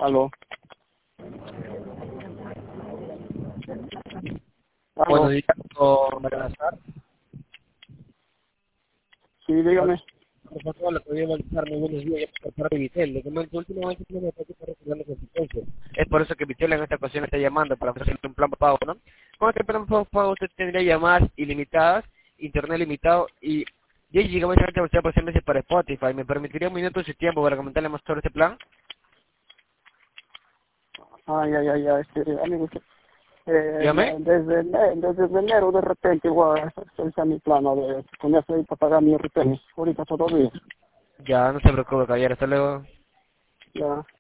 Aló. Buenos Aló. días, con Salazar. Sí, dígame. Por favor, le podría realizar muy buenos días por parte de Vitel. Le comento, últimamente tiene una práctica regular las consecuencias. Es por eso que Vitel en esta ocasión está llamando para ofrecerle un plan de pago, ¿no? Con este plan de pago usted tendría llamadas ilimitadas, internet limitado y 10 GB de velocidad por 6 meses para Spotify. ¿Me permitiría un minuto de su tiempo para comentarle más sobre este plan? Ay, ay, ay, ay, amigo, Dígame. desde enero de repente voy a actualizar mi plano de con eso ahí para pagar mi RPM. Ahorita todavía. Ya, no se preocupe, caballero. Hasta luego. Ya.